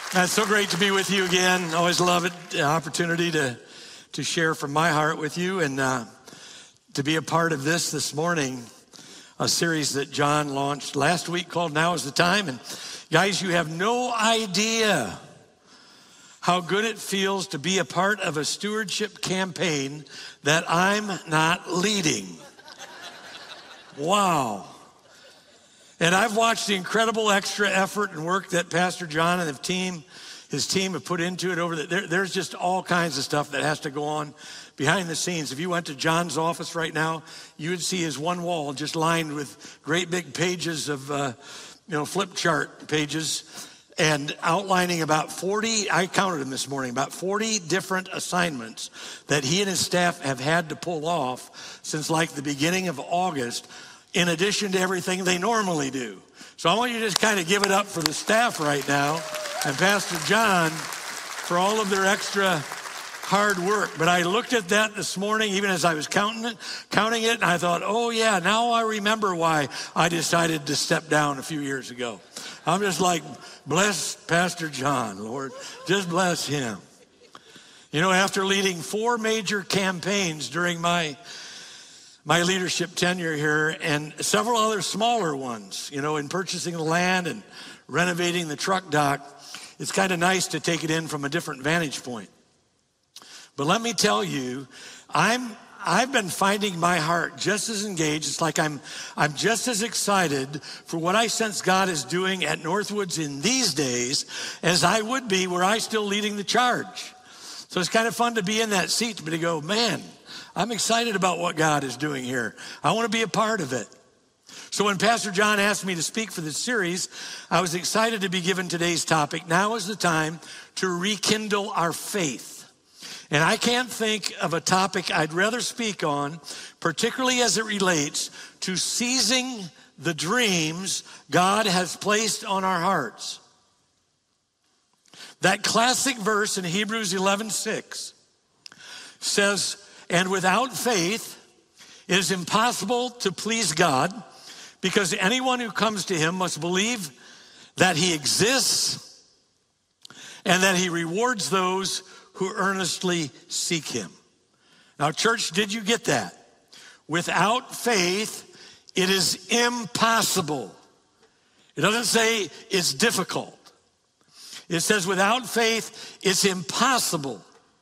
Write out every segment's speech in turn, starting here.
It's so great to be with you again. Always love it, the opportunity to share from my heart with you and to be a part of this morning, a series that John launched last week called Now is the Time. And guys, you have no idea how good it feels to be a part of a stewardship campaign that I'm not leading. Wow. And I've watched the incredible extra effort and work that Pastor John and his team have put into it over there's just all kinds of stuff that has to go on behind the scenes. If you went to John's office right now, you would see his one wall just lined with great big pages of, flip chart pages and outlining about 40, I counted them this morning, about 40 different assignments that he and his staff have had to pull off since like the beginning of August, in addition to everything they normally do. So I want you to just kind of give it up for the staff right now and Pastor John for all of their extra hard work. But I looked at that this morning, even as I was counting it, and I thought, oh yeah, now I remember why I decided to step down a few years ago. I'm just like, bless Pastor John, Lord. Just bless him. You know, after leading 4 major campaigns during my leadership tenure here and several other smaller ones, in purchasing the land and renovating the truck dock, it's kind of nice to take it in from a different vantage point. But let me tell you, I've been finding my heart just as engaged. It's like I'm just as excited for what I sense God is doing at Northwoods in these days as I would be were I still leading the charge. So it's kind of fun to be in that seat, but to go, man, I'm excited about what God is doing here. I want to be a part of it. So when Pastor John asked me to speak for this series, I was excited to be given today's topic. Now is the time to rekindle our faith. And I can't think of a topic I'd rather speak on, particularly as it relates to seizing the dreams God has placed on our hearts. That classic verse in Hebrews 11:6 says, and without faith, it is impossible to please God, because anyone who comes to him must believe that he exists and that he rewards those who earnestly seek him. Now, church, did you get that? Without faith, it is impossible. It doesn't say it's difficult. It says without faith, it's impossible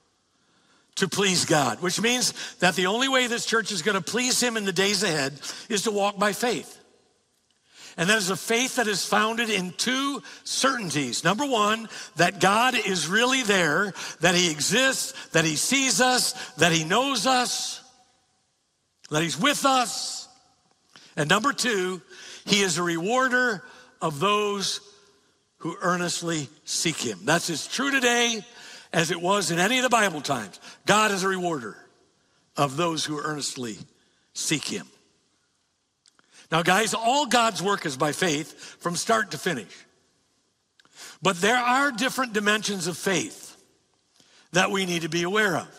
to please God, which means that the only way this church is going to please him in the days ahead is to walk by faith. And that is a faith that is founded in 2 certainties. Number 1, that God is really there, that he exists, that he sees us, that he knows us, that he's with us. And number 2, he is a rewarder of those who earnestly seek him. That's as true today as it was in any of the Bible times. God is a rewarder of those who earnestly seek him. Now, guys, all God's work is by faith from start to finish. But there are different dimensions of faith that we need to be aware of.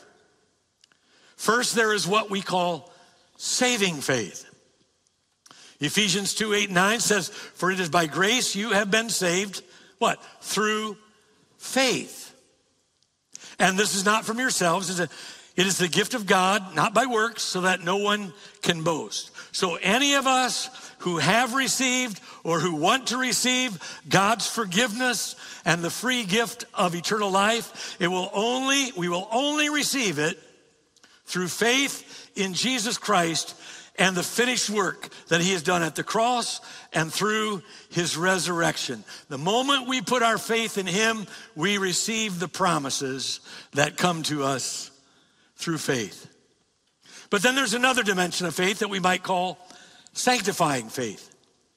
First, there is what we call saving faith. Ephesians 2:8-9 says, for it is by grace you have been saved, what? Through faith. And this is not from yourselves. It is the gift of God, not by works, so that no one can boast. So any of us who have received or who want to receive God's forgiveness and the free gift of eternal life, we will only receive it through faith in Jesus Christ and the finished work that he has done at the cross and through his resurrection. The moment we put our faith in him, we receive the promises that come to us through faith. But then there's another dimension of faith that we might call sanctifying faith.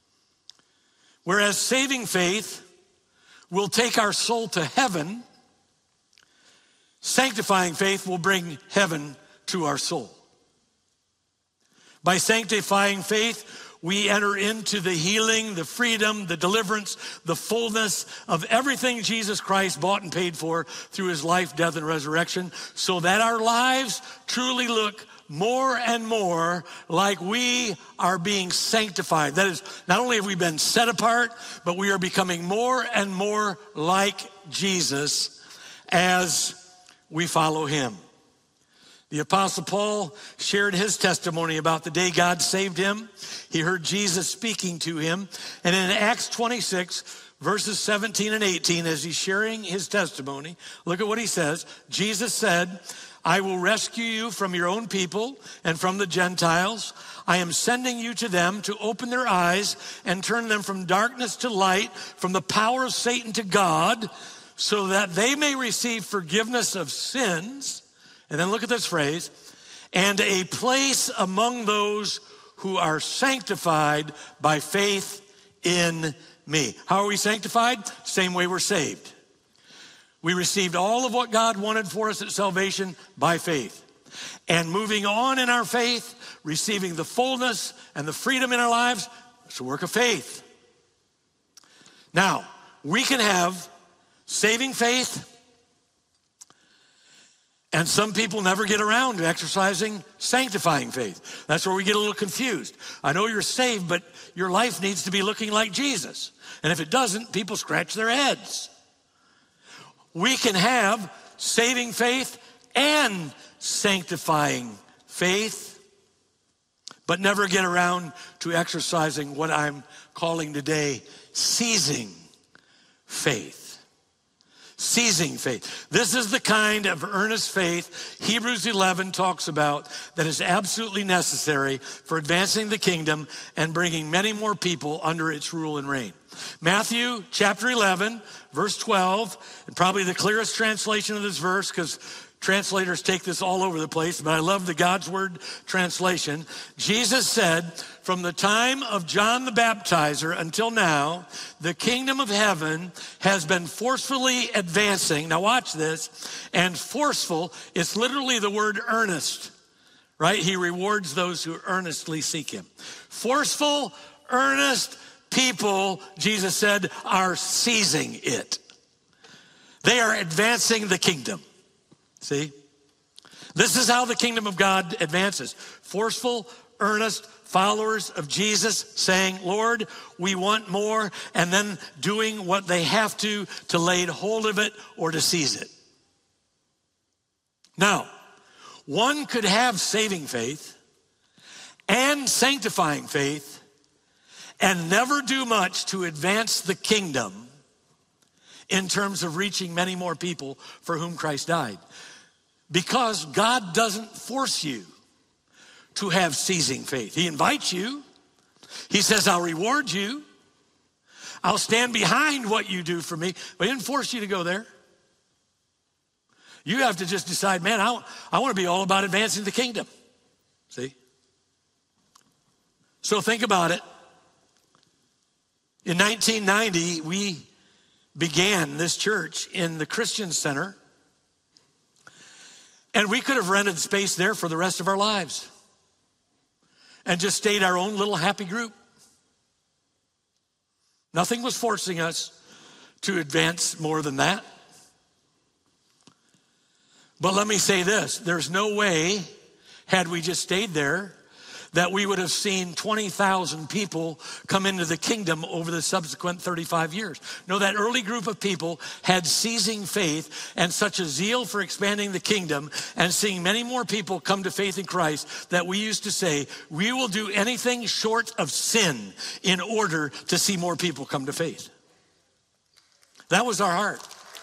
Whereas saving faith will take our soul to heaven, sanctifying faith will bring heaven to our soul. By sanctifying faith, we enter into the healing, the freedom, the deliverance, the fullness of everything Jesus Christ bought and paid for through his life, death, and resurrection, so that our lives truly look more and more like we are being sanctified. That is, not only have we been set apart, but we are becoming more and more like Jesus as we follow him. The Apostle Paul shared his testimony about the day God saved him. He heard Jesus speaking to him. And in Acts 26, verses 17 and 18, as he's sharing his testimony, look at what he says. Jesus said, I will rescue you from your own people and from the Gentiles. I am sending you to them to open their eyes and turn them from darkness to light, from the power of Satan to God, so that they may receive forgiveness of sins. And then look at this phrase, and a place among those who are sanctified by faith in me. How are we sanctified? Same way we're saved. We received all of what God wanted for us at salvation by faith. And moving on in our faith, receiving the fullness and the freedom in our lives, it's a work of faith. Now, we can have saving faith, and some people never get around to exercising sanctifying faith. That's where we get a little confused. I know you're saved, but your life needs to be looking like Jesus. And if it doesn't, people scratch their heads. We can have saving faith and sanctifying faith, but never get around to exercising what I'm calling today seizing faith. Seizing faith. This is the kind of earnest faith Hebrews 11 talks about that is absolutely necessary for advancing the kingdom and bringing many more people under its rule and reign. Matthew chapter 11, verse 12, and probably the clearest translation of this verse, because translators take this all over the place, but I love the God's Word translation. Jesus said, from the time of John the Baptizer until now, the kingdom of heaven has been forcefully advancing. Now watch this. And forceful, it's literally the word earnest, right? He rewards those who earnestly seek him. Forceful, earnest people, Jesus said, are seizing it. They are advancing the kingdom. See? This is how the kingdom of God advances. Forceful, earnest followers of Jesus saying, Lord, we want more, and then doing what they have to lay hold of it or to seize it. Now, one could have saving faith and sanctifying faith and never do much to advance the kingdom in terms of reaching many more people for whom Christ died. Because God doesn't force you to have seizing faith. He invites you. He says, I'll reward you. I'll stand behind what you do for me. But he didn't force you to go there. You have to just decide, man, I want to be all about advancing the kingdom. See? So think about it. In 1990, we began this church in the Christian Center. And we could have rented space there for the rest of our lives and just stayed our own little happy group. Nothing was forcing us to advance more than that. But let me say this, there's no way, had we just stayed there, that we would have seen 20,000 people come into the kingdom over the subsequent 35 years. No, that early group of people had seizing faith and such a zeal for expanding the kingdom and seeing many more people come to faith in Christ that we used to say, we will do anything short of sin in order to see more people come to faith. That was our heart.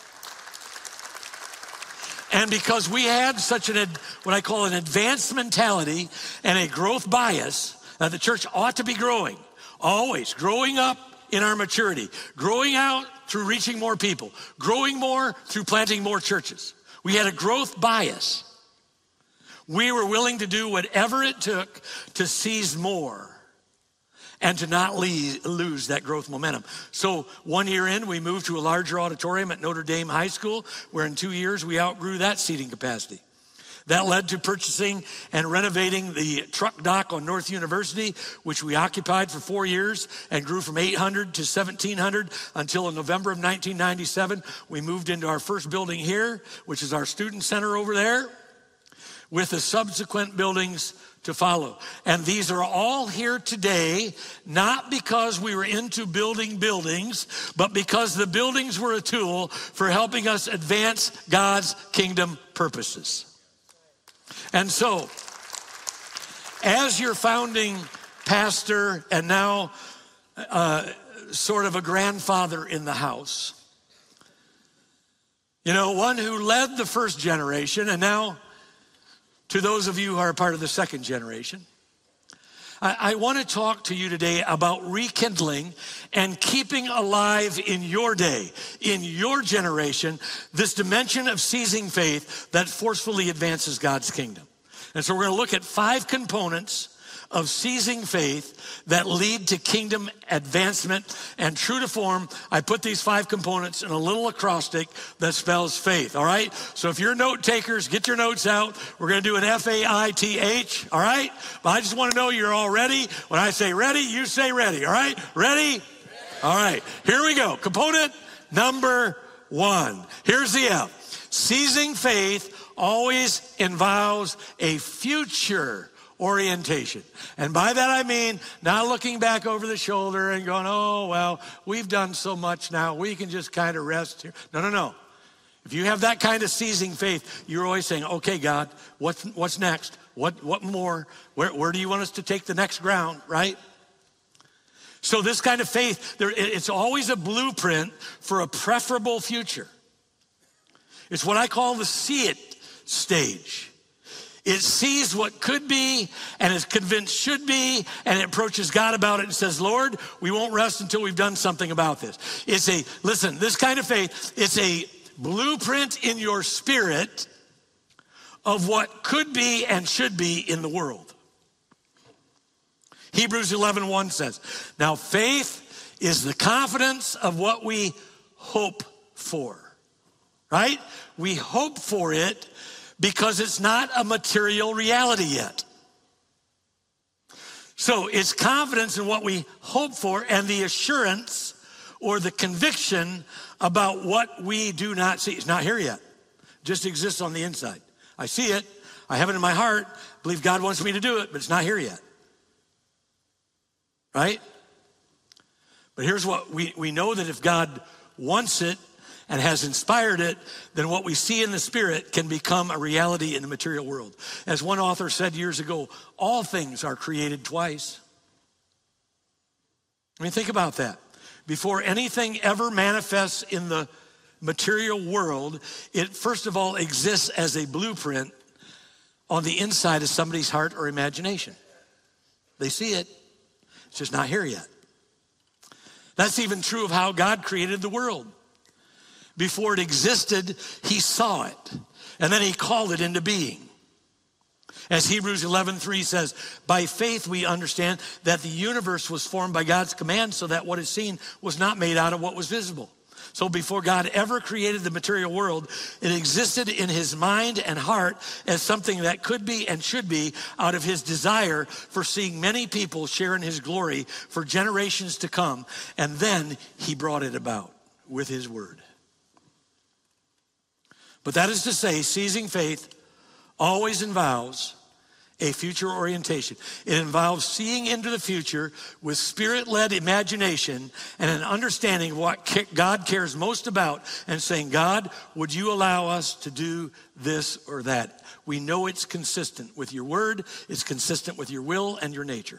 And because we had such what I call an advanced mentality and a growth bias, that the church ought to be growing, always growing up in our maturity, growing out through reaching more people, growing more through planting more churches. We had a growth bias. We were willing to do whatever it took to seize more and to not lose that growth momentum. So 1 year in, we moved to a larger auditorium at Notre Dame High School, where in 2 years we outgrew that seating capacity. That led to purchasing and renovating the truck dock on North University, which we occupied for 4 years and grew from 800 to 1,700 until in November of 1997, we moved into our first building here, which is our student center over there. with the subsequent buildings to follow. And these are all here today, not because we were into building buildings, but because the buildings were a tool for helping us advance God's kingdom purposes. And so, as your founding pastor and now sort of a grandfather in the house, you know, one who led the first generation, and now to those of you who are part of the second generation, I want to talk to you today about rekindling and keeping alive in your day, in your generation, this dimension of seizing faith that forcefully advances God's kingdom. And so we're going to look at 5 components of seizing faith that lead to kingdom advancement. And true to form, I put these 5 components in a little acrostic that spells faith, all right? So if you're note takers, get your notes out. We're going to do an F-A-I-T-H, all right? But I just want to know you're all ready. When I say ready, you say ready, all right? Ready? All right, here we go. Component number 1. Here's the F. Seizing faith always involves a future orientation. And by that I mean not looking back over the shoulder and going, oh, well, we've done so much now, we can just kind of rest here. No. If you have that kind of seizing faith, you're always saying, okay, God, what's next? What more? Where do you want us to take the next ground, right? So this kind of faith, it's always a blueprint for a preferable future. It's what I call the see it stage. It sees what could be and is convinced should be, and it approaches God about it and says, Lord, we won't rest until we've done something about this. Listen, this kind of faith, it's a blueprint in your spirit of what could be and should be in the world. Hebrews 11:1 says, now faith is the confidence of what we hope for, right? We hope for it because it's not a material reality yet. So it's confidence in what we hope for and the assurance or the conviction about what we do not see. It's not here yet. It just exists on the inside. I see it. I have it in my heart. I believe God wants me to do it, but it's not here yet. Right? But here's what we know, that if God wants it and has inspired it, then what we see in the spirit can become a reality in the material world. As one author said years ago, all things are created twice. I mean, think about that. Before anything ever manifests in the material world, it first of all exists as a blueprint on the inside of somebody's heart or imagination. They see it. It's just not here yet. That's even true of how God created the world. Before it existed, he saw it, and then he called it into being. As Hebrews 11:3 says, by faith we understand that the universe was formed by God's command, so that what is seen was not made out of what was visible. So before God ever created the material world, it existed in his mind and heart as something that could be and should be out of his desire for seeing many people share in his glory for generations to come. And then he brought it about with his word. But that is to say, seizing faith always involves a future orientation. It involves seeing into the future with spirit-led imagination and an understanding of what God cares most about, and saying, God, would you allow us to do this or that? We know it's consistent with your word, it's consistent with your will and your nature.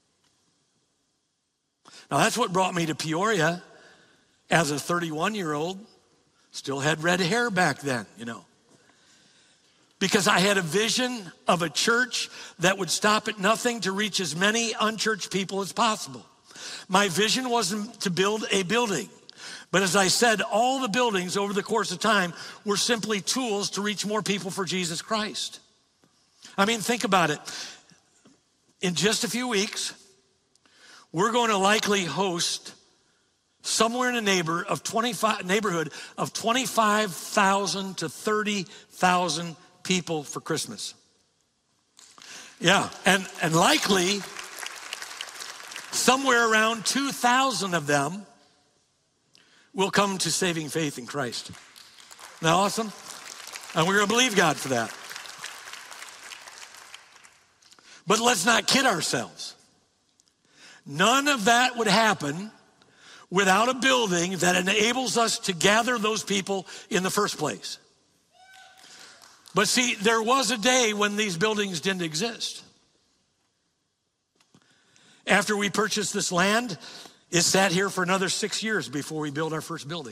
Now that's what brought me to Peoria as a 31-year-old. Still had red hair back then, you know. Because I had a vision of a church that would stop at nothing to reach as many unchurched people as possible. My vision wasn't to build a building. But as I said, all the buildings over the course of time were simply tools to reach more people for Jesus Christ. I mean, think about it. In just a few weeks, we're going to likely host somewhere in a neighborhood of 25,000 to 30,000 people for Christmas. Yeah, and likely somewhere around 2,000 of them will come to saving faith in Christ. Isn't that awesome? And we're going to believe God for that. But let's not kid ourselves. None of that would happen without a building that enables us to gather those people in the first place. But see, there was a day when these buildings didn't exist. After we purchased this land, it sat here for another 6 years before we built our first building.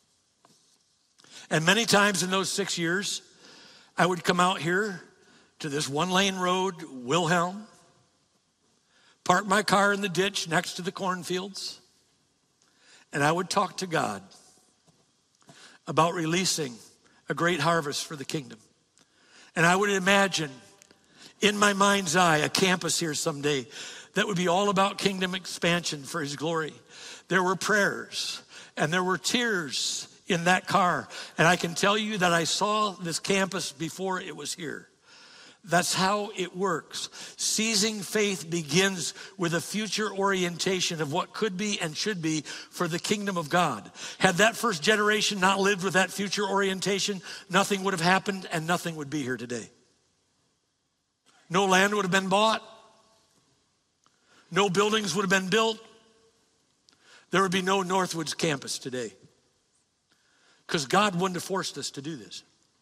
And many times in those 6 years, I would come out here to this one-lane road, Wilhelm, park my car in the ditch next to the cornfields, and I would talk to God about releasing a great harvest for the kingdom. And I would imagine in my mind's eye a campus here someday that would be all about kingdom expansion for his glory. There were prayers and there were tears in that car. And I can tell you that I saw this campus before it was here. That's how it works. Seizing faith begins with a future orientation of what could be and should be for the kingdom of God. Had that first generation not lived with that future orientation, nothing would have happened and nothing would be here today. No land would have been bought. No buildings would have been built. There would be no Northwoods campus today. Because God wouldn't have forced us to do this.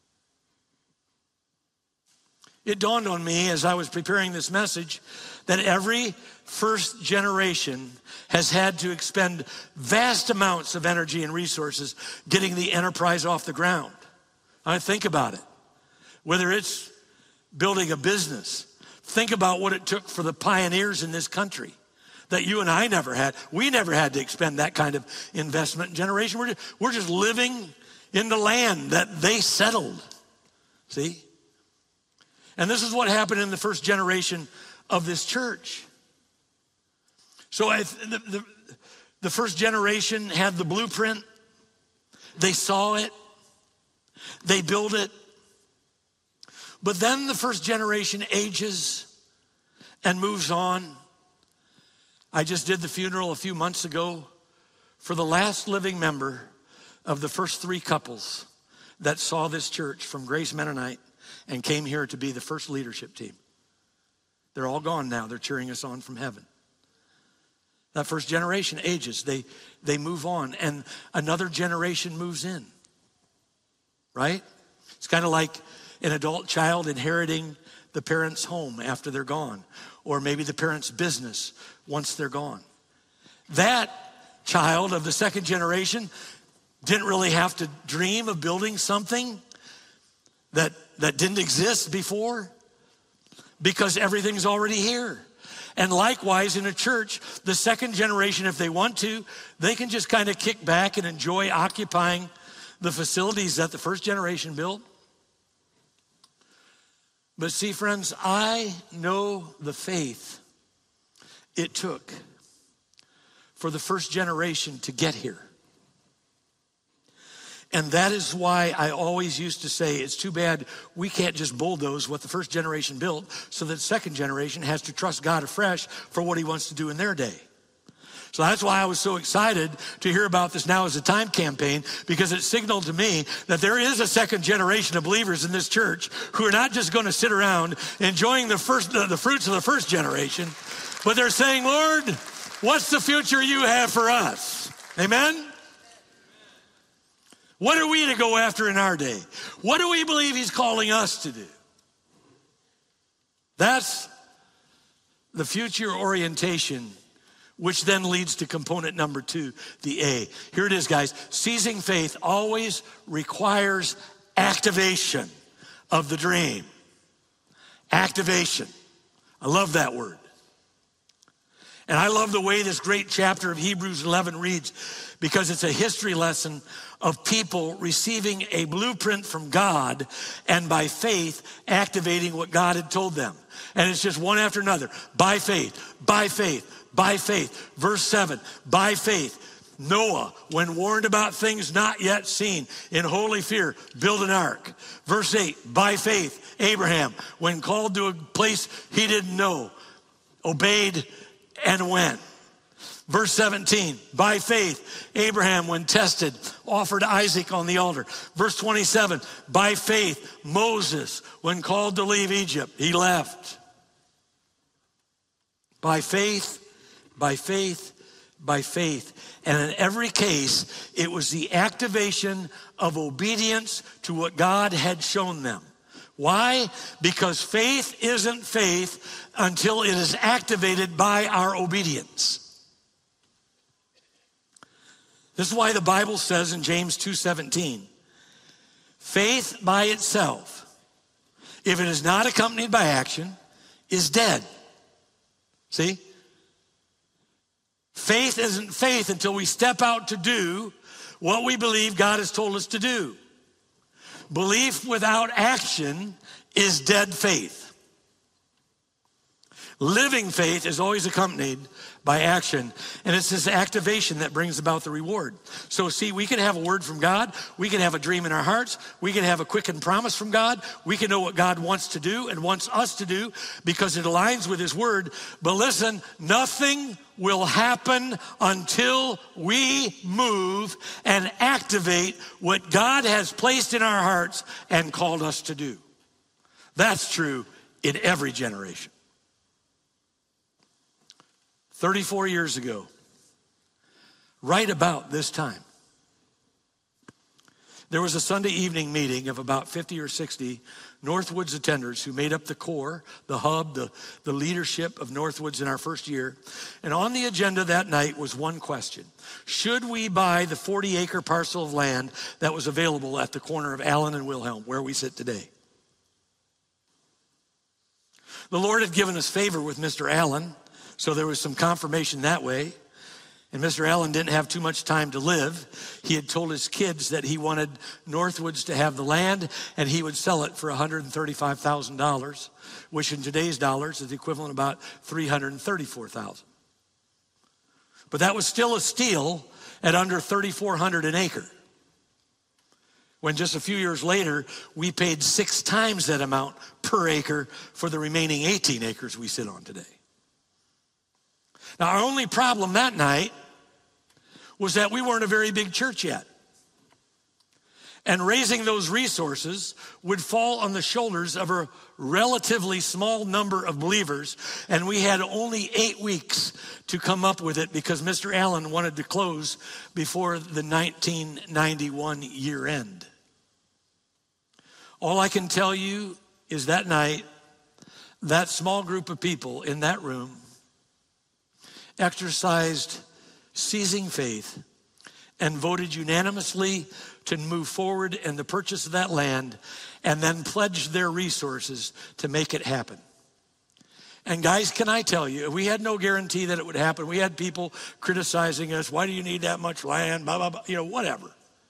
It dawned on me as I was preparing this message that every first generation has had to expend vast amounts of energy and resources getting the enterprise off the ground. I think about it. Whether it's building a business, think about what it took for the pioneers in this country that you and I never had. We never had to expend that kind of investment generation. We're just living in the land that they settled. See? And this is what happened in the first generation of this church. So the first generation had the blueprint. They saw it. They built it. But then the first generation ages and moves on. I just did the funeral a few months ago for the last living member of the first 3 couples that saw this church from Grace Mennonite and came here to be the first leadership team. They're all gone now. They're cheering us on from heaven. That first generation ages. They move on, and another generation moves in, right? It's kind of like an adult child inheriting the parents' home after they're gone, or maybe the parents' business once they're gone. That child of the second generation didn't really have to dream of building something that didn't exist before, because everything's already here. And likewise in a church, the second generation, if they want to, they can just kind of kick back and enjoy occupying the facilities that the first generation built. But see, friends, I know the faith it took for the first generation to get here. And that is why I always used to say, it's too bad we can't just bulldoze what the first generation built so that the second generation has to trust God afresh for what he wants to do in their day. So that's why I was so excited to hear about this Now Is the Time campaign, because it signaled to me that there is a second generation of believers in this church who are not just going to sit around enjoying the fruits of the first generation, but they're saying, Lord, what's the future you have for us? Amen? What are we to go after in our day? What do we believe he's calling us to do? That's the future orientation, which then leads to component number 2, the A. Here it is, guys. Seizing faith always requires activation of the dream. Activation. I love that word. And I love the way this great chapter of Hebrews 11 reads, because it's a history lesson of people receiving a blueprint from God and by faith activating what God had told them. And it's just one after another. By faith, by faith, by faith. Verse 7, by faith, Noah, when warned about things not yet seen, in holy fear, built an ark. Verse 8, by faith, Abraham, when called to a place he didn't know, obeyed and went. Verse 17, by faith, Abraham, when tested, offered Isaac on the altar. Verse 27, by faith, Moses, when called to leave Egypt, he left. By faith, by faith, by faith. And in every case, it was the activation of obedience to what God had shown them. Why? Because faith isn't faith until it is activated by our obedience. This is why the Bible says in James 2:17, faith by itself, if it is not accompanied by action, is dead. See? Faith isn't faith until we step out to do what we believe God has told us to do. Belief without action is dead faith. Living faith is always accompanied by action, and it's this activation that brings about the reward. So see, we can have a word from God, we can have a dream in our hearts, we can have a quickened promise from God, we can know what God wants to do and wants us to do because it aligns with his word. But listen, nothing will happen until we move and activate what God has placed in our hearts and called us to do. That's true in every generation. 34 years ago, right about this time, there was a Sunday evening meeting of about 50 or 60 Northwoods attenders who made up the core, the hub, the leadership of Northwoods in our first year. And on the agenda that night was one question: should we buy the 40-acre parcel of land that was available at the corner of Allen and Wilhelm, where we sit today? The Lord had given us favor with Mr. Allen, so there was some confirmation that way. And Mr. Allen didn't have too much time to live. He had told his kids that he wanted Northwoods to have the land and he would sell it for $135,000, which in today's dollars is the equivalent of about $334,000. But that was still a steal at under $3,400 an acre. When just a few years later, we paid 6 times that amount per acre for the remaining 18 acres we sit on today. Now, our only problem that night was that we weren't a very big church yet. And raising those resources would fall on the shoulders of a relatively small number of believers. And we had only 8 weeks to come up with it because Mr. Allen wanted to close before the 1991 year end. All I can tell you is that night, that small group of people in that room exercised seizing faith and voted unanimously to move forward in the purchase of that land and then pledged their resources to make it happen. And guys, can I tell you, we had no guarantee that it would happen. We had people criticizing us. Why do you need that much land? Blah, blah, blah, whatever.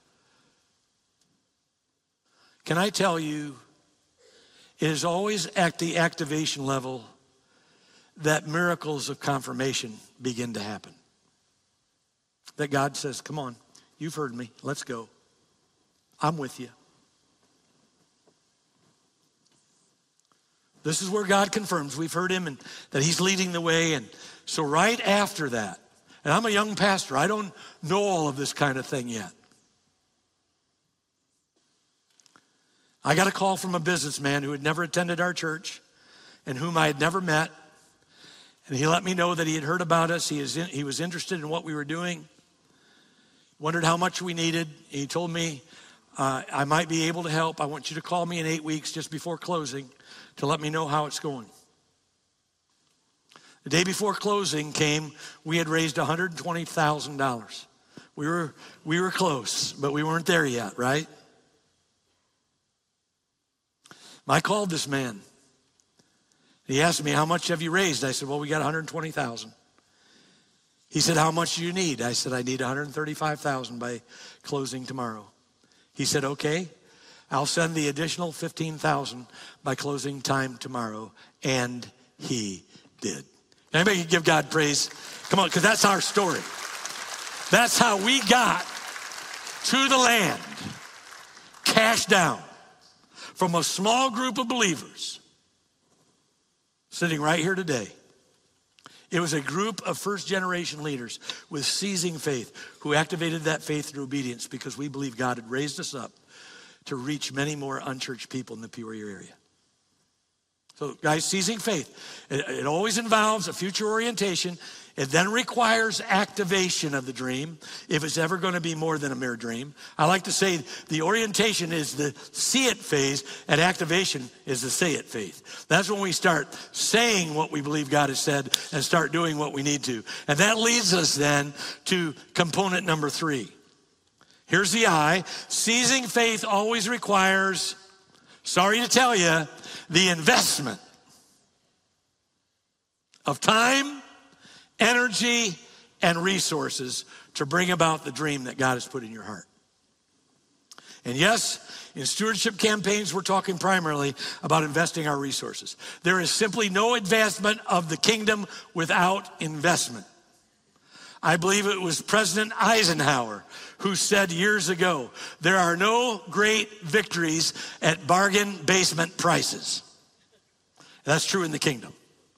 Can I tell you, it is always at the activation level that miracles of confirmation begin to happen. That God says, come on, you've heard me, let's go. I'm with you. This is where God confirms we've heard him and that he's leading the way. And so right after that, and I'm a young pastor, I don't know all of this kind of thing yet. I got a call from a businessman who had never attended our church and whom I had never met. And he let me know that he had heard about us. He was interested in what we were doing, wondered how much we needed. He told me, I might be able to help. I want you to call me in 8 weeks just before closing to let me know how it's going. The day before closing came, we had raised $120,000. We were close, but we weren't there yet, right? I called this man. He asked me, how much have you raised? I said, well, we got $120,000. He said, how much do you need? I said, I need $135,000 by closing tomorrow. He said, okay, I'll send the additional $15,000 by closing time tomorrow. And he did. Anybody can give God praise? Come on, because that's our story. That's how we got to the land, cash down, from a small group of believers sitting right here today. It was a group of first-generation leaders with seizing faith who activated that faith through obedience because we believe God had raised us up to reach many more unchurched people in the Peoria area. So guys, seizing faith, it always involves a future orientation. It then requires activation of the dream if it's ever going to be more than a mere dream. I like to say the orientation is the see it phase, and activation is the say it faith. That's when we start saying what we believe God has said and start doing what we need to. And that leads us then to component number 3. Here's the I. Seizing faith always requires, sorry to tell you, the investment of time, energy, and resources to bring about the dream that God has put in your heart. And yes, in stewardship campaigns, we're talking primarily about investing our resources. There is simply no advancement of the kingdom without investment. I believe it was President Eisenhower who said years ago, there are no great victories at bargain basement prices. That's true in the kingdom.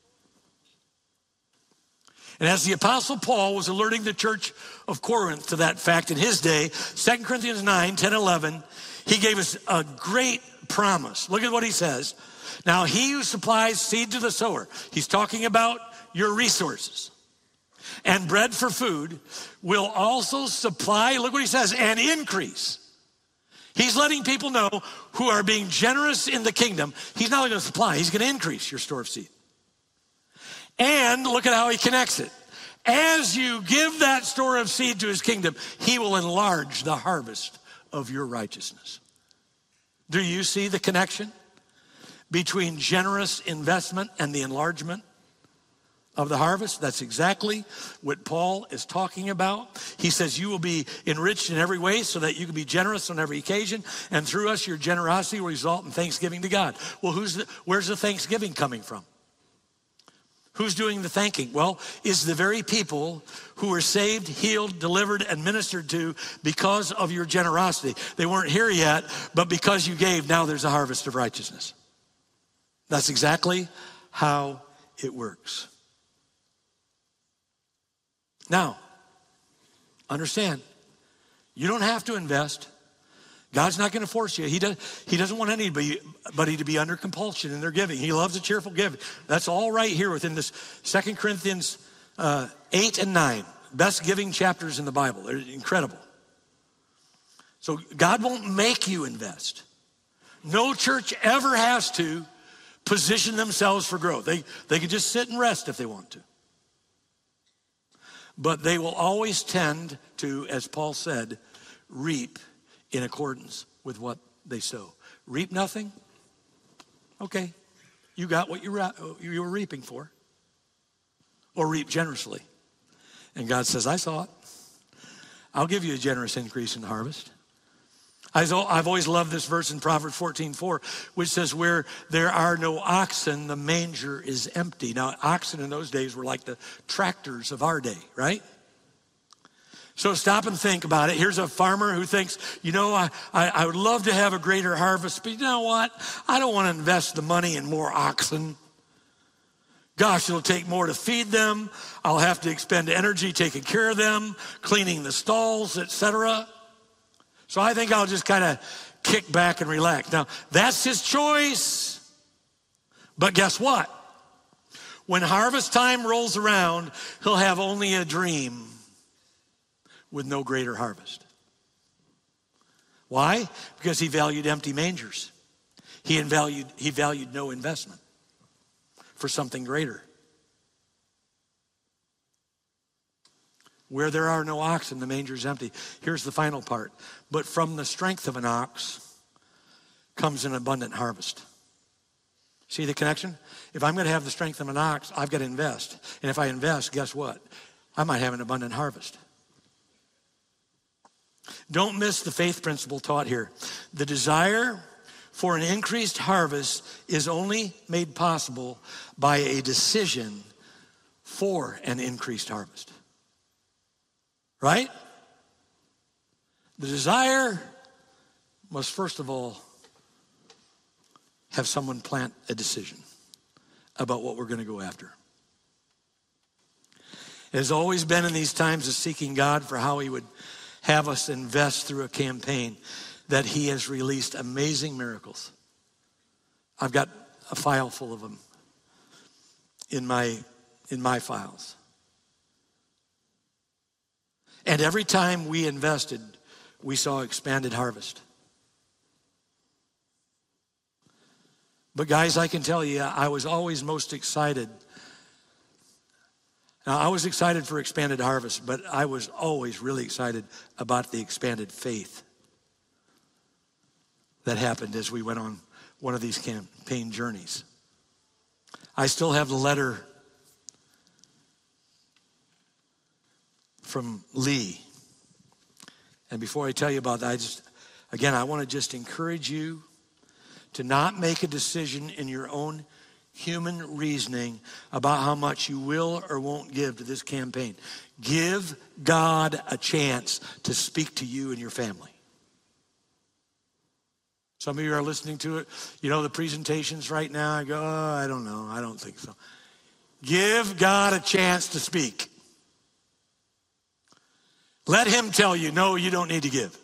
And as the Apostle Paul was alerting the church of Corinth to that fact in his day, 2 Corinthians 9, 10, 11, he gave us a great promise. Look at what he says. Now, he who supplies seed to the sower, he's talking about your resources, and bread for food, will also supply, look what he says, and increase. He's letting people know who are being generous in the kingdom. He's not only going to supply, he's going to increase your store of seed. And look at how he connects it. As you give that store of seed to his kingdom, he will enlarge the harvest of your righteousness. Do you see the connection between generous investment and the enlargement of the harvest? That's exactly what Paul is talking about. He says you will be enriched in every way so that you can be generous on every occasion, and through us your generosity will result in thanksgiving to God. Well, where's the thanksgiving coming from? Who's doing the thanking? Well, it's the very people who were saved, healed, delivered, and ministered to because of your generosity. They weren't here yet, but because you gave, now there's a harvest of righteousness. That's exactly how it works. Now, understand, you don't have to invest. God's not going to force you. He doesn't want anybody to be under compulsion in their giving. He loves a cheerful giving. That's all right here within this 2 Corinthians 8 and 9. Best giving chapters in the Bible. They're incredible. So God won't make you invest. No church ever has to position themselves for growth. They can just sit and rest if they want to. But they will always tend to, as Paul said, reap in accordance with what they sow. Reap nothing? Okay, you got what you were reaping for. Or reap generously. And God says, I saw it. I'll give you a generous increase in the harvest. I've always loved this verse in Proverbs 14:4, which says, where there are no oxen, the manger is empty. Now, oxen in those days were like the tractors of our day, right? So stop and think about it. Here's a farmer who thinks, I would love to have a greater harvest, but you know what? I don't want to invest the money in more oxen. Gosh, it'll take more to feed them. I'll have to expend energy taking care of them, cleaning the stalls, etc. So I think I'll just kind of kick back and relax. Now, that's his choice. But guess what? When harvest time rolls around, he'll have only a dream with no greater harvest. Why? Because he valued empty mangers. He valued no investment for something greater. Where there are no oxen, the manger is empty. Here's the final part. But from the strength of an ox comes an abundant harvest. See the connection? If I'm going to have the strength of an ox, I've got to invest. And if I invest, guess what? I might have an abundant harvest. Don't miss the faith principle taught here. The desire for an increased harvest is only made possible by a decision for an increased harvest. Right? The desire must first of all have someone plant a decision about what we're going to go after. It has always been in these times of seeking God for how he would have us invest through a campaign that he has released amazing miracles. I've got a file full of them in my files. And every time we invested, we saw expanded harvest. But guys, I can tell you, I was always most excited. Now, I was excited for expanded harvest, but I was always really excited about the expanded faith that happened as we went on one of these campaign journeys. I still have the letter from Lee. And before I tell you about that, I want to just encourage you to not make a decision in your own human reasoning about how much you will or won't give to this campaign. Give God a chance to speak to you and your family. Some of you are listening to it. You know the presentations right now. I go, oh, I don't know. I don't think so. Give God a chance to speak. Let him tell you, no, you don't need to give.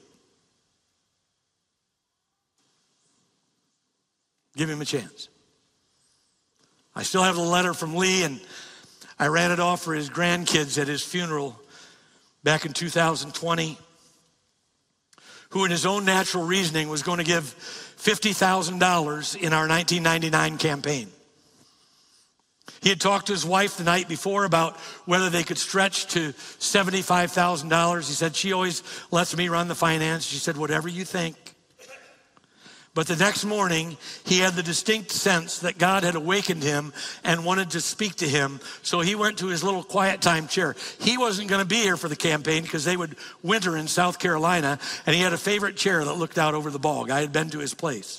Give him a chance. I still have the letter from Lee, and I ran it off for his grandkids at his funeral back in 2020, who in his own natural reasoning was going to give $50,000 in our 1999 campaign. He had talked to his wife the night before about whether they could stretch to $75,000. He said, she always lets me run the finance. She said, whatever you think. But the next morning, he had the distinct sense that God had awakened him and wanted to speak to him. So he went to his little quiet time chair. He wasn't going to be here for the campaign because they would winter in South Carolina, and he had a favorite chair that looked out over the bog. I had been to his place.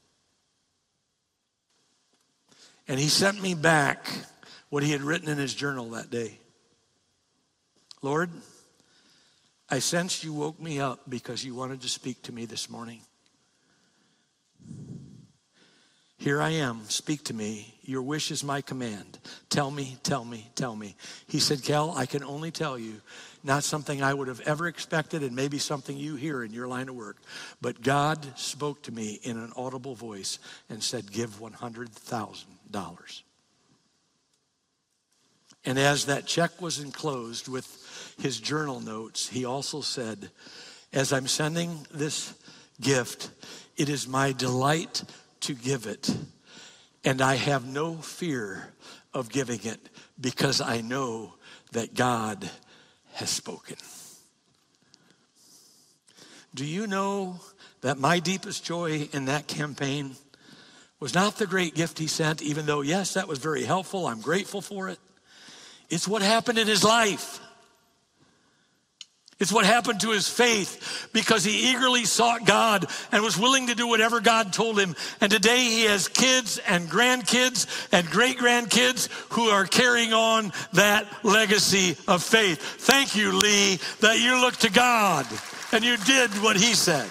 And he sent me back what he had written in his journal that day. Lord, I sensed you woke me up because you wanted to speak to me this morning. Here I am, speak to me. Your wish is my command. Tell me, tell me, tell me. He said, Cal, I can only tell you, not something I would have ever expected and maybe something you hear in your line of work, but God spoke to me in an audible voice and said, give $100,000. And as that check was enclosed with his journal notes, he also said, as I'm sending this gift, it is my delight to give it, and I have no fear of giving it because I know that God has spoken. Do you know that my deepest joy in that campaign was not the great gift he sent, even though, yes, that was very helpful. I'm grateful for it. It's what happened in his life. It's what happened to his faith because he eagerly sought God and was willing to do whatever God told him. And today he has kids and grandkids and great-grandkids who are carrying on that legacy of faith. Thank you, Lee, that you looked to God and you did what he said.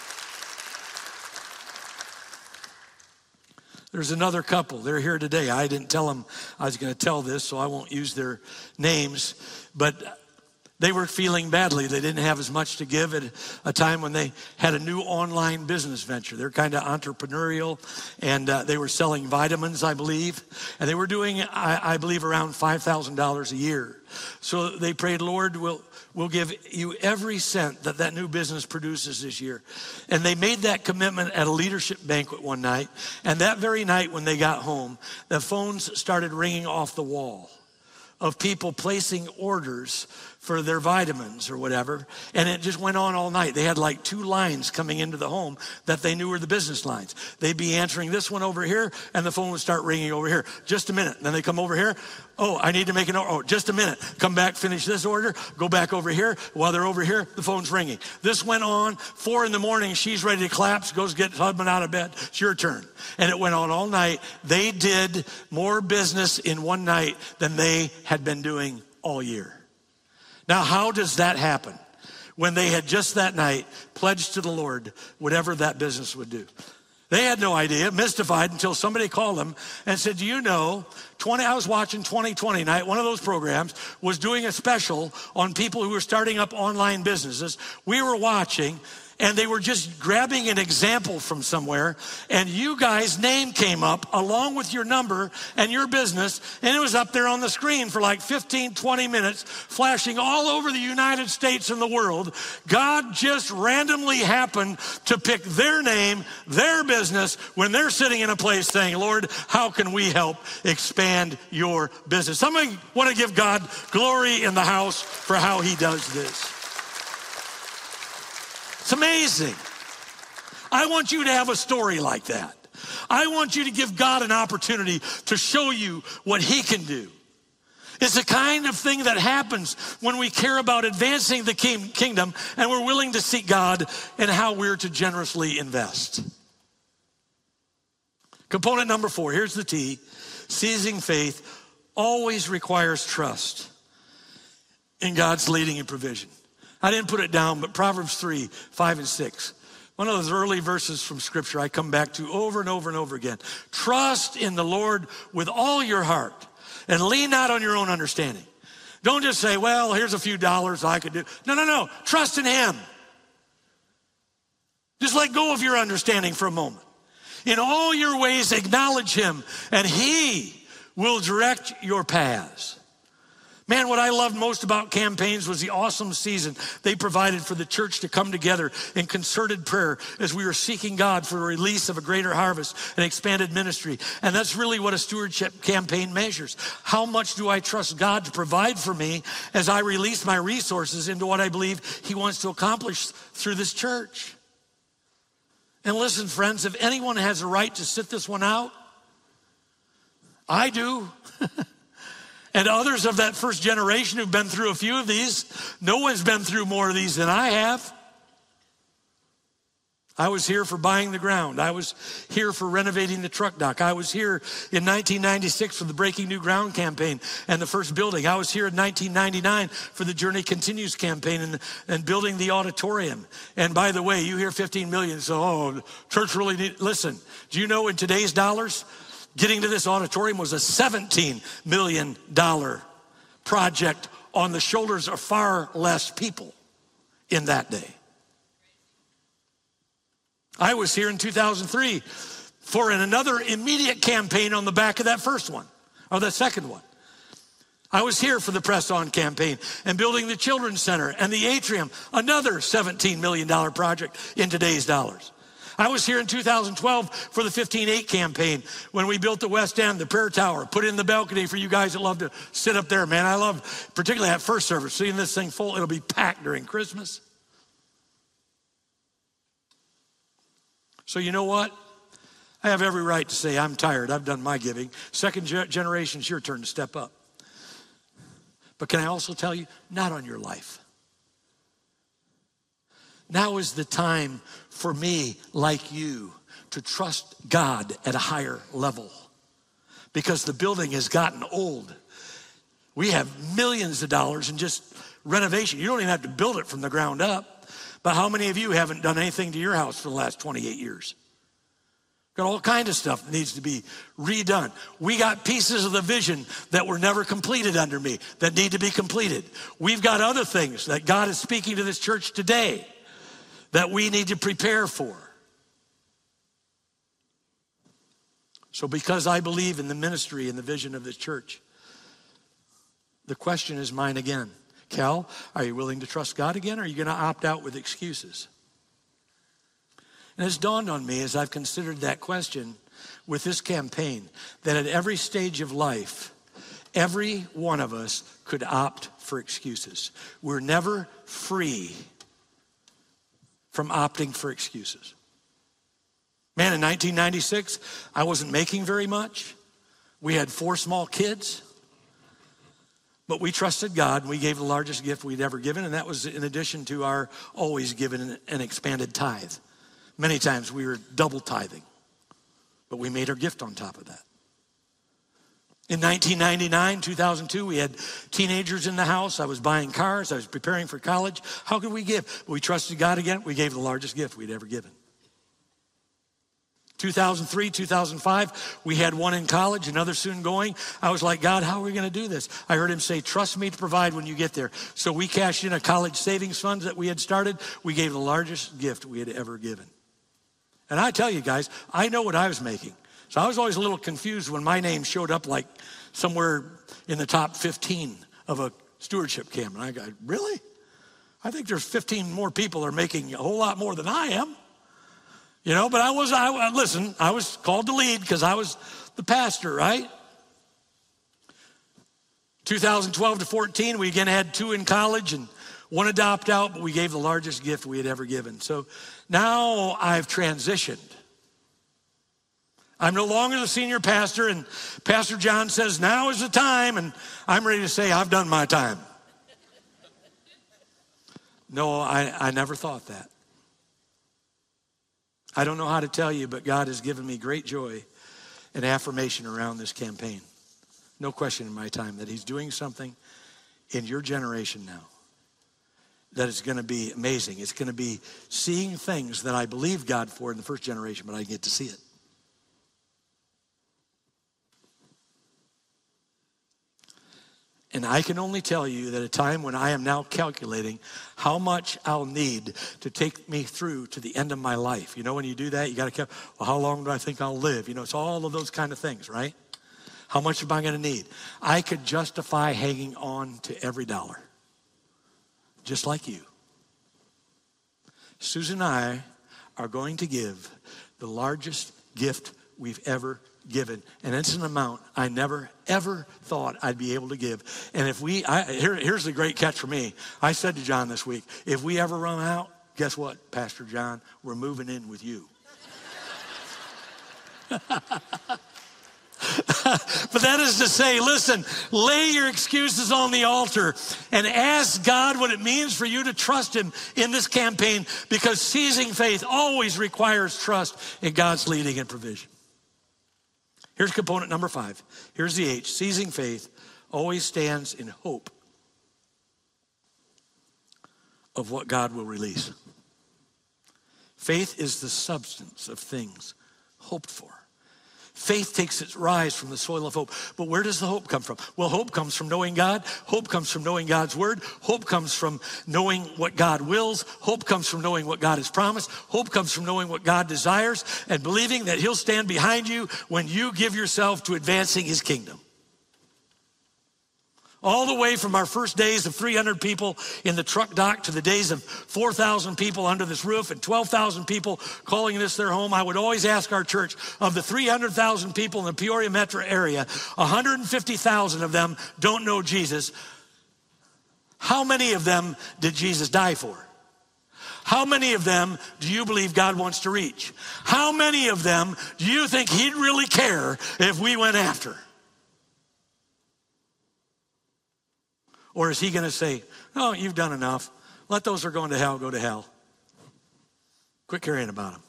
There's another couple. They're here today. I didn't tell them I was going to tell this, so I won't use their names. But they were feeling badly. They didn't have as much to give at a time when they had a new online business venture. They're kind of entrepreneurial, and they were selling vitamins, I believe. And they were doing, I believe, around $5,000 a year. So they prayed, Lord, we'll give you every cent that new business produces this year. And they made that commitment at a leadership banquet one night. And that very night when they got home, the phones started ringing off the wall of people placing orders for their vitamins or whatever, and it just went on all night. They had like 2 lines coming into the home that they knew were the business lines. They'd be answering this one over here, and the phone would start ringing over here. Just a minute. Then they come over here. Oh, I need to make an order. Oh, just a minute. Come back, finish this order, go back over here. While they're over here, the phone's ringing. This went on. 4 a.m, she's ready to collapse, goes get husband out of bed. It's your turn. And it went on all night. They did more business in one night than they had been doing all year. Now, how does that happen? When they had just that night pledged to the Lord whatever that business would do. They had no idea, mystified, until somebody called them and said, do you know, I was watching 2020 night, one of those programs was doing a special on people who were starting up online businesses. We were watching, and they were just grabbing an example from somewhere, and you guys' name came up along with your number and your business, and it was up there on the screen for like 15, 20 minutes, flashing all over the United States and the world. God just randomly happened to pick their name, their business, when they're sitting in a place saying, Lord, how can we help expand your business? Somebody want to give God glory in the house for how he does this. It's amazing. I want you to have a story like that. I want you to give God an opportunity to show you what he can do. It's the kind of thing that happens when we care about advancing the kingdom and we're willing to seek God and how we're to generously invest. Component number 4, here's the T. Seizing faith always requires trust in God's leading and provision. I didn't put it down, but Proverbs 3, 5, and 6. One of those early verses from Scripture I come back to over and over and over again. Trust in the Lord with all your heart and lean not on your own understanding. Don't just say, well, here's a few dollars I could do. No. Trust in him. Just let go of your understanding for a moment. In all your ways, acknowledge him, and he will direct your paths. Man, what I loved most about campaigns was the awesome season they provided for the church to come together in concerted prayer as we were seeking God for a release of a greater harvest and expanded ministry. And that's really what a stewardship campaign measures. How much do I trust God to provide for me as I release my resources into what I believe he wants to accomplish through this church? And listen, friends, if anyone has a right to sit this one out, I do. And others of that first generation who've been through a few of these, no one's been through more of these than I have. I was here for buying the ground. I was here for renovating the truck dock. I was here in 1996 for the Breaking New Ground campaign and the first building. I was here in 1999 for the Journey Continues campaign and building the auditorium. And by the way, you hear 15 million, so church really need, listen, do you know in today's dollars, getting to this auditorium was a $17 million project on the shoulders of far less people in that day. I was here in 2003 for another immediate campaign on the back of that first one, or the second one. I was here for the Press On campaign and building the Children's Center and the Atrium, another $17 million project in today's dollars. I was here in 2012 for the 15-8 campaign when we built the West End, the prayer tower, put in the balcony for you guys that love to sit up there. Man, I love, particularly at first service, seeing this thing full. It'll be packed during Christmas. So you know what? I have every right to say I'm tired. I've done my giving. Second generation, it's your turn to step up. But can I also tell you, not on your life. Now is the time for me, like you, to trust God at a higher level because the building has gotten old. We have millions of dollars in just renovation. You don't even have to build it from the ground up. But how many of you haven't done anything to your house for the last 28 years? Got all kinds of stuff that needs to be redone. We got pieces of the vision that were never completed under me that need to be completed. We've got other things that God is speaking to this church today that we need to prepare for. So because I believe in the ministry and the vision of this church, the question is mine again. Cal, are you willing to trust God again, or are you going to opt out with excuses? And it's dawned on me as I've considered that question with this campaign that at every stage of life, every one of us could opt for excuses. We're never free from opting for excuses. Man, in 1996, I wasn't making very much. We had 4 small kids. But we trusted God, and we gave the largest gift we'd ever given, and that was in addition to our always given and expanded tithe. Many times we were double tithing, but we made our gift on top of that. In 1999, 2002, we had teenagers in the house. I was buying cars. I was preparing for college. How could we give? We trusted God again. We gave the largest gift we'd ever given. 2003, 2005, we had one in college, another soon going. I was like, God, how are we going to do this? I heard him say, trust me to provide when you get there. So we cashed in a college savings fund that we had started. We gave the largest gift we had ever given. And I tell you guys, I know what I was making. So I was always a little confused when my name showed up like somewhere in the top 15 of a stewardship camp. And I go, really? I think there's 15 more people that are making a whole lot more than I am. You know, but I was called to lead because I was the pastor, right? 2012 to 14, we again had 2 in college and 1 adopt out, but we gave the largest gift we had ever given. So now I've transitioned. I'm no longer the senior pastor, and Pastor John says, now is the time, and I'm ready to say, I've done my time. No, I never thought that. I don't know how to tell you, but God has given me great joy and affirmation around this campaign. No question in my time that he's doing something in your generation now that is going to be amazing. It's going to be seeing things that I believed God for in the first generation, but I get to see it. And I can only tell you that at a time when I am now calculating how much I'll need to take me through to the end of my life. You know, when you do that, you got to count, well, how long do I think I'll live? You know, it's all of those kind of things, right? How much am I going to need? I could justify hanging on to every dollar, just like you. Susan and I are going to give the largest gift we've ever given, and it's an amount I never ever thought I'd be able to give. And if here's the great catch for me. I said to John this week, if we ever run out, guess what, Pastor John, we're moving in with you. But that is to say, listen, lay your excuses on the altar and ask God what it means for you to trust him in this campaign, because seizing faith always requires trust in God's leading and provision. Here's component number 5. Here's the H. Seizing faith always stands in hope of what God will release. Faith is the substance of things hoped for. Faith takes its rise from the soil of hope. But where does the hope come from? Well, hope comes from knowing God. Hope comes from knowing God's word. Hope comes from knowing what God wills. Hope comes from knowing what God has promised. Hope comes from knowing what God desires and believing that he'll stand behind you when you give yourself to advancing his kingdom. All the way from our first days of 300 people in the truck dock to the days of 4,000 people under this roof and 12,000 people calling this their home, I would always ask our church, of the 300,000 people in the Peoria metro area, 150,000 of them don't know Jesus. How many of them did Jesus die for? How many of them do you believe God wants to reach? How many of them do you think he'd really care if we went after? Or is he going to say, oh, you've done enough. Let those who are going to hell go to hell. Quit caring about them.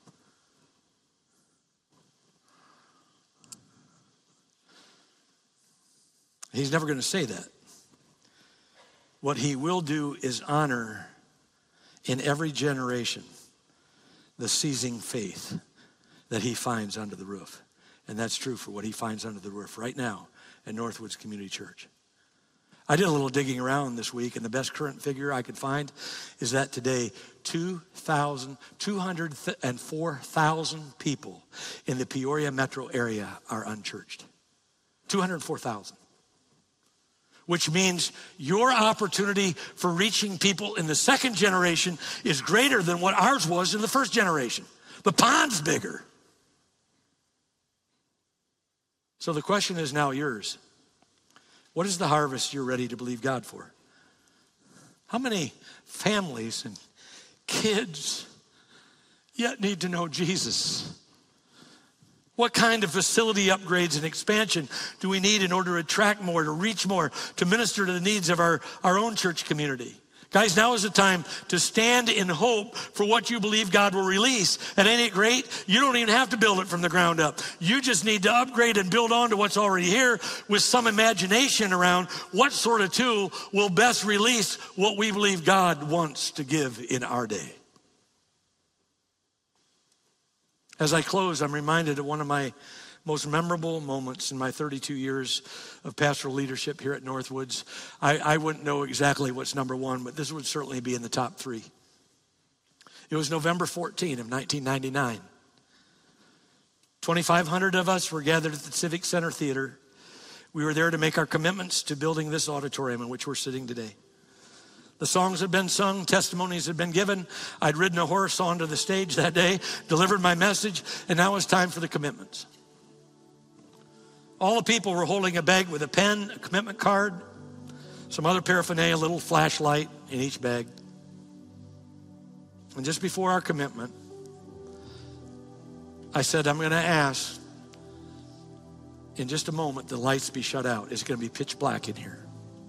He's never going to say that. What he will do is honor in every generation the seizing faith that he finds under the roof. And that's true for what he finds under the roof right now at Northwoods Community Church. I did a little digging around this week, and the best current figure I could find is that today 204,000 people in the Peoria metro area are unchurched. 204,000. Which means your opportunity for reaching people in the second generation is greater than what ours was in the first generation. The pond's bigger. So the question is now yours. What is the harvest you're ready to believe God for? How many families and kids yet need to know Jesus? What kind of facility upgrades and expansion do we need in order to attract more, to reach more, to minister to the needs of our own church community? Guys, now is the time to stand in hope for what you believe God will release. And ain't it great? You don't even have to build it from the ground up. You just need to upgrade and build on to what's already here with some imagination around what sort of tool will best release what we believe God wants to give in our day. As I close, I'm reminded of one of my most memorable moments in my 32 years of pastoral leadership here at Northwoods. I wouldn't know exactly what's number one, but this would certainly be in the top three. It was November 14 of 1999. 2,500 of us were gathered at the Civic Center Theater. We were there to make our commitments to building this auditorium in which we're sitting today. The songs had been sung, testimonies had been given. I'd ridden a horse onto the stage that day, delivered my message, and now it's time for the commitments. All the people were holding a bag with a pen, a commitment card, some other paraphernalia, a little flashlight in each bag. And just before our commitment, I said, I'm going to ask in just a moment the lights be shut out. It's going to be pitch black in here.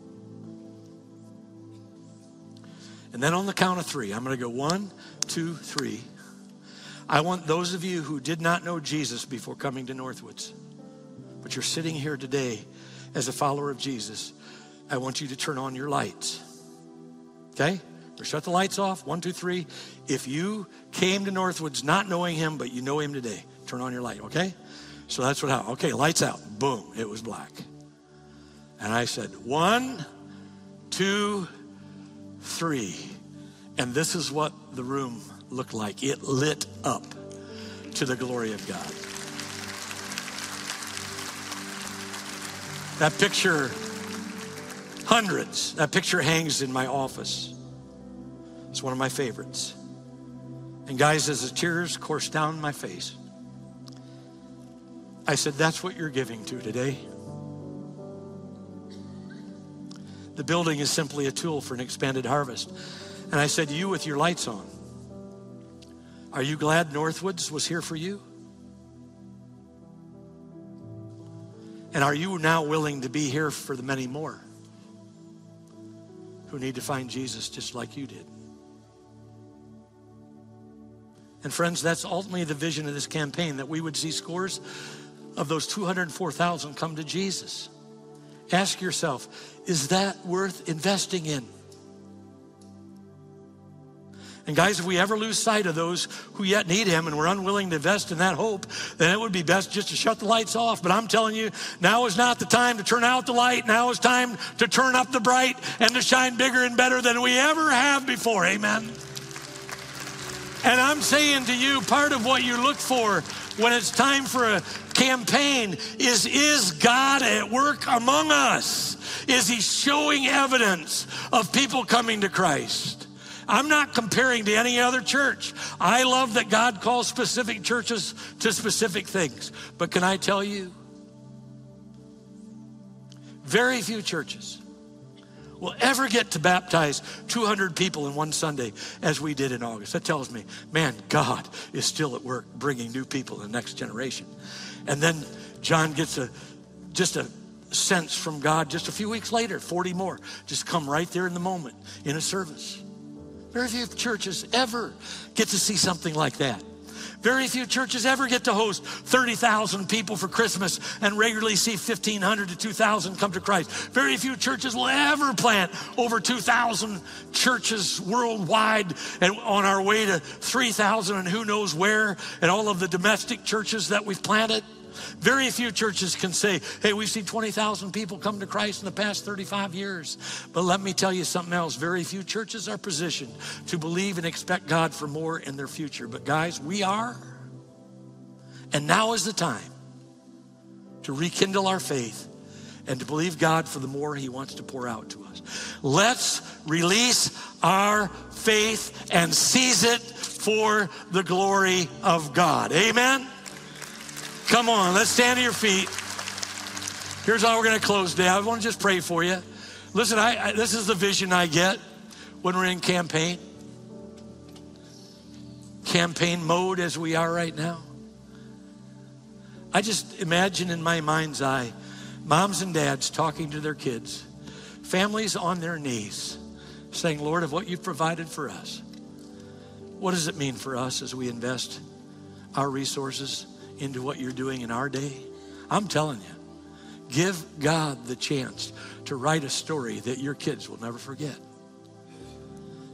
And then on the count of three, I'm going to go 1, 2, 3. I want those of you who did not know Jesus before coming to Northwoods, but you're sitting here today as a follower of Jesus, I want you to turn on your lights. Okay? Or shut the lights off. 1, 2, 3. If you came to Northwoods not knowing him, but you know him today, turn on your light, okay? So that's what happened. Okay, lights out. Boom, it was black. And I said, 1, 2, 3. And this is what the room looked like. It lit up to the glory of God. That picture, hundreds, that picture hangs in my office. It's one of my favorites. And guys, as the tears coursed down my face, I said, that's what you're giving to today. The building is simply a tool for an expanded harvest. And I said, you with your lights on, are you glad Northwoods was here for you? And are you now willing to be here for the many more who need to find Jesus just like you did? And friends, that's ultimately the vision of this campaign, that we would see scores of those 204,000 come to Jesus. Ask yourself, is that worth investing in? And guys, if we ever lose sight of those who yet need him and we're unwilling to invest in that hope, then it would be best just to shut the lights off. But I'm telling you, now is not the time to turn out the light. Now is time to turn up the bright and to shine bigger and better than we ever have before. Amen. And I'm saying to you, part of what you look for when it's time for a campaign is God at work among us? Is he showing evidence of people coming to Christ? I'm not comparing to any other church. I love that God calls specific churches to specific things. But can I tell you, very few churches will ever get to baptize 200 people in one Sunday as we did in August. That tells me, man, God is still at work bringing new people in the next generation. And then John gets just a sense from God just a few weeks later, 40 more, just come right there in the moment in a service. Very few churches ever get to see something like that. Very few churches ever get to host 30,000 people for Christmas and regularly see 1,500 to 2,000 come to Christ. Very few churches will ever plant over 2,000 churches worldwide and on our way to 3,000 and who knows where, and all of the domestic churches that we've planted. Very few churches can say, hey, we've seen 20,000 people come to Christ in the past 35 years. But let me tell you something else. Very few churches are positioned to believe and expect God for more in their future. But guys, we are. And now is the time to rekindle our faith and to believe God for the more he wants to pour out to us. Let's release our faith and seize it for the glory of God. Amen? Come on, let's stand to your feet. Here's how we're going to close today. I want to just pray for you. Listen, this is the vision I get when we're in campaign mode as we are right now. I just imagine in my mind's eye, moms and dads talking to their kids, families on their knees, saying, Lord, of what you've provided for us, what does it mean for us as we invest our resources into what you're doing in our day? I'm telling you, give God the chance to write a story that your kids will never forget.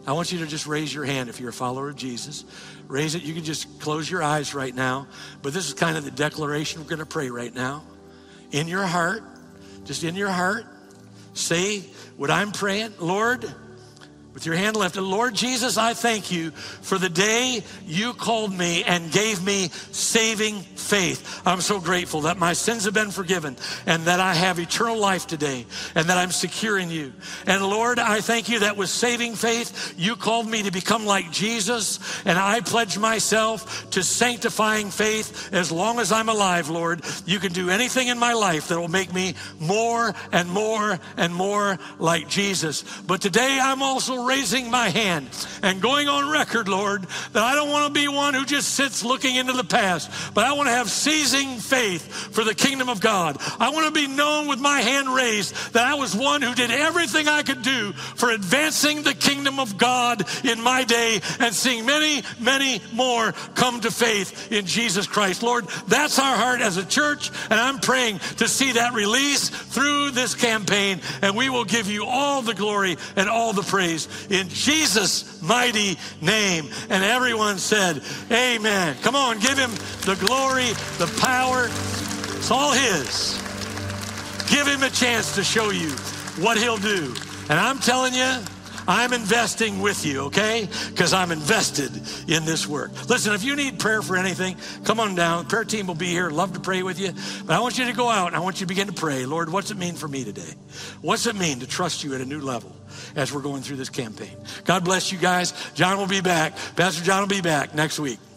I want you to just raise your hand if you're a follower of Jesus. Raise it. You can just close your eyes right now. But this is kind of the declaration we're going to pray right now. In your heart, just in your heart, say what I'm praying. Lord, with your hand lifted, Lord Jesus, I thank you for the day you called me and gave me saving faith. I'm so grateful that my sins have been forgiven and that I have eternal life today and that I'm secure in you. And Lord, I thank you that with saving faith, you called me to become like Jesus, and I pledge myself to sanctifying faith as long as I'm alive, Lord. You can do anything in my life that will make me more and more and more like Jesus. But today I'm also raising my hand and going on record, Lord, that I don't want to be one who just sits looking into the past, but I want to have seizing faith for the kingdom of God. I want to be known with my hand raised that I was one who did everything I could do for advancing the kingdom of God in my day and seeing many, many more come to faith in Jesus Christ. Lord, that's our heart as a church, and I'm praying to see that release through this campaign, and we will give you all the glory and all the praise in Jesus' mighty name. And everyone said, amen. Come on, give him the glory, the power. It's all his. Give him a chance to show you what he'll do. And I'm telling you, I'm investing with you, okay? Because I'm invested in this work. Listen, if you need prayer for anything, come on down. The prayer team will be here. Love to pray with you. But I want you to go out and I want you to begin to pray. Lord, what's it mean for me today? What's it mean to trust you at a new level as we're going through this campaign? God bless you guys. John will be back. Pastor John will be back next week.